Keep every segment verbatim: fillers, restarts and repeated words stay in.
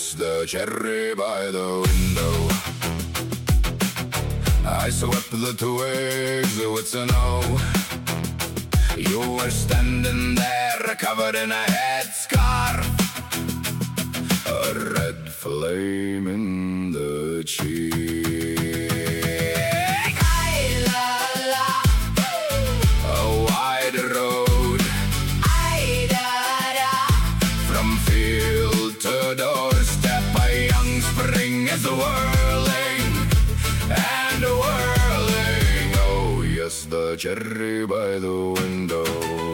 yes, the cherry by the window. I swept the twigs with snow. You were standing there covered in a headscarf, a red flame in the cheek. Ay, la, la. A wide road, ay, da, da. From field to doorstep, a young spring is whirling and whirling. Oh yes, the cherry by the window.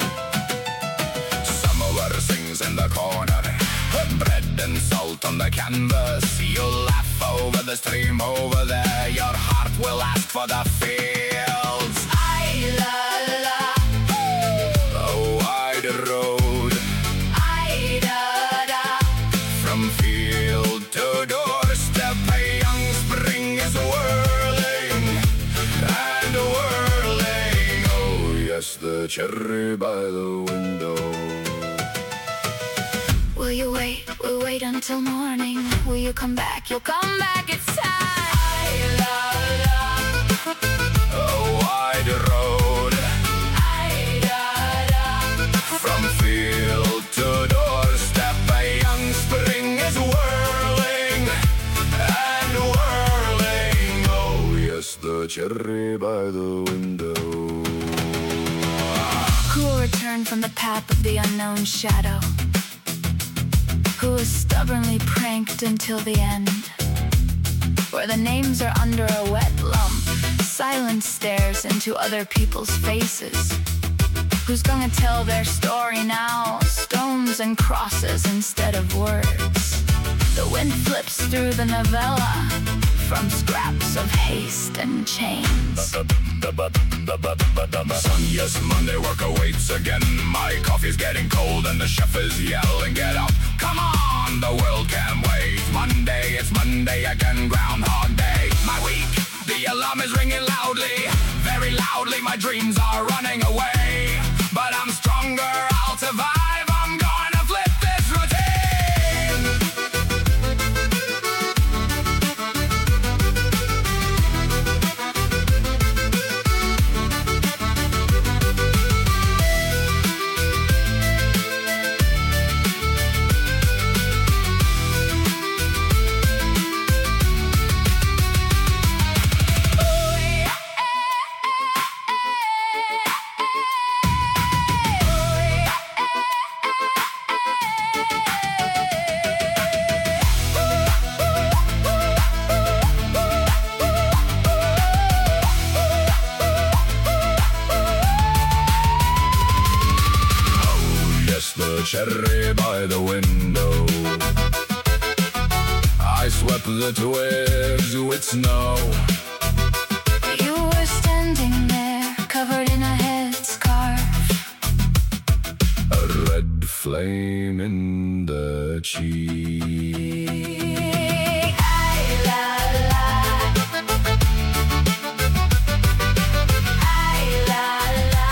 Samovar sings in the corner, bread and salt on the canvas. You'll laugh over the stream over there. Your heart will ask for the fields. Ay, la, la. A wide road, ay, da, da. From field to doorstep, a young spring is whirling and whirling. Oh yes, the cherry by the window. Will you wait, we'll wait until morning. Will you come back, you'll come back, it's time. Ay, la, la. A wide road, Ay, da, da. from field to doorstep, a young spring is whirling and whirling. Oh yes, the cherry by the window. Who will return from the path of the unknown shadow? Who is stubbornly pranked until the end, where the names are under a wet lump. Silence stares into other people's faces. Who's gonna tell their story now? Stones and crosses instead of words. The wind flips through the novella from scraps of haste and chains. Son, yes, Monday work awaits again. My coffee's getting cold and the chef is yelling, get up, come on, the world can wait. Monday, it's Monday again, Groundhog Day. My week, the alarm is ringing loudly, very loudly, my dreams are running away. But I'm stronger, I'll survive, I'm gonna flip this routine. The cherry by the window. I swept the twigs with snow. You were standing there, covered in a headscarf, A red flame in the cheek. Ay, la, la. Ay, la, la.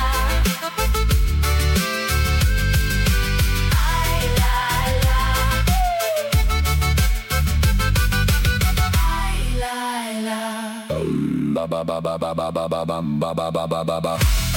Ay, la, la. Ay, la, la. Ba ba ba ba ba ba ba ba ba ba ba ba ba ba.